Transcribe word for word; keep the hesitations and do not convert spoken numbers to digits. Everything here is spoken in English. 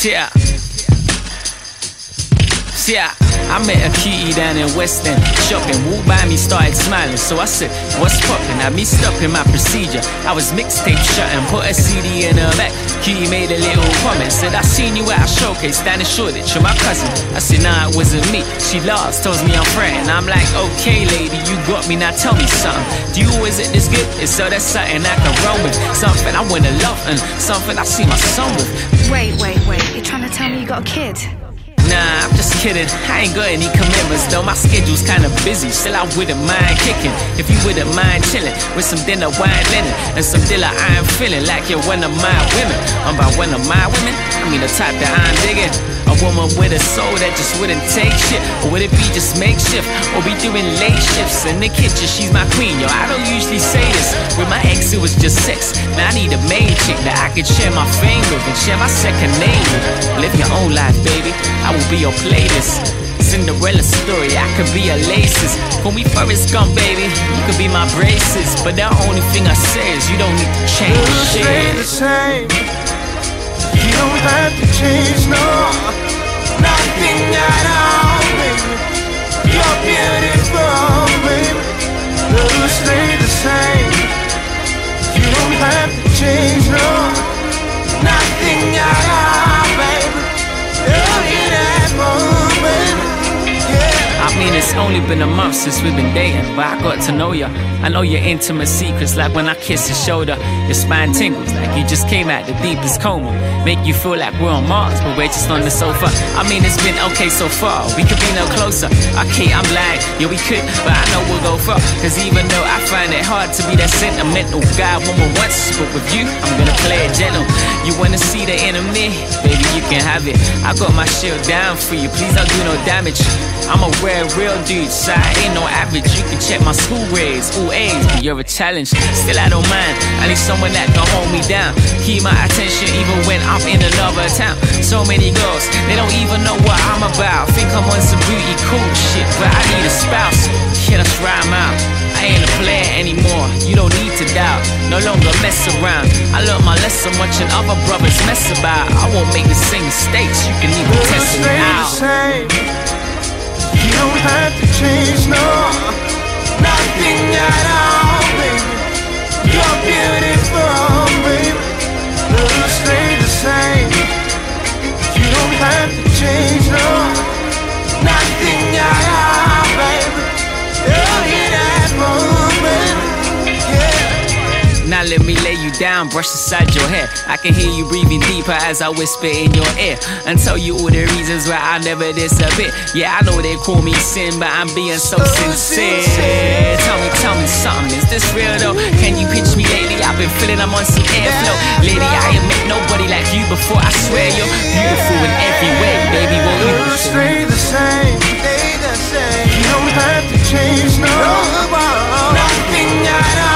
Yeah. Yeah, I met a cutie down in West End, shopping, walked by me, started smiling, so I said, what's poppin'? Had me stopping my procedure, I was mixtape shutting, put a C D in her back. Cutie made a little comment, said, I seen you at a showcase down in Shoreditch with my cousin. I said, nah, it wasn't me. She laughs, tells me I'm friend. I'm like, okay lady, you got me, now tell me something. Do you always at this good? It's so that's something I can roll with, something I wanna love and something I see my son with. Wait, wait, wait, you're trying to tell me you got a kid? Nah, I'm just kidding, I ain't got any commitments though, my schedule's kinda busy, still I wouldn't mind kicking, if you wouldn't mind chilling, with some dinner, wine, linen, and some dilla I am feeling like you're one of my women. I'm by one of my women, I mean the type that I'm digging. A woman with a soul that just wouldn't take shit, or would it be just makeshift, or be doing late shifts in the kitchen, she's my queen, yo, I don't usually say this, with my ex it was just sex, now I need a main chick that I could share my fame with, and share my second name with. Live your own life, baby, I will be your playlist. Cinderella story, I could be your laces. When we first come, baby, you could be my braces. But the only thing I say is you don't need to change You'll shit. stay the same. You don't have to change, no, nothing at all, baby. You're beautiful, baby. You'll stay the same. You don't have to change, no, nothing at all, baby. You're in that moment, yeah. I mean, it's only been a month since we've been dating, but I got to know ya. I know your intimate secrets, like when I kiss your shoulder, your spine tingles like you just came out the deepest coma. Make you feel like we're on Mars, but we're just on the sofa. I mean, it's been okay so far, we could be no closer. Okay, I'm lying, yeah we could, but I know we'll go far. Cause even though I find it hard to be that sentimental guy woman once, but with you, I'm gonna play it gentle. You wanna see the inner me? Baby, you can have it. I got my shield down for you, please don't do no damage. I'm a rare, real dude, so I ain't no average. You can check my school grades, ooh A's, but you're a challenge. Still I don't mind, I need someone that can hold me down, keep my attention even when I'm in another town. So many girls, they don't even know what I'm about. Think I'm on some beauty cool shit, but I need a spouse. Yeah, that's right, I'm out. I ain't a player anymore, you don't need to doubt. No longer mess around, I learned my lesson watching other brothers mess about. I won't make the same mistakes, you can even test me out. You don't have to change, no, nothing at all, baby. You're beautiful, baby. You'll stay the same. You don't have to change, no, nothing at all, baby. You're in that moment, yeah. Now let me lay you down, brush aside your hair. I can hear you breathing deeper as I whisper in your ear and tell you all the reasons why I never disappear. Yeah, I know they call me sin, but I'm being so, so sincere. sincere Tell me, tell me something, is this real though? Can you pitch me lately? I've been feeling I'm on some airflow. Lady, I ain't met nobody like you before, I swear you're beautiful in every way. Baby, won't you You'll stay the same. You don't have to change, no, nothing at all.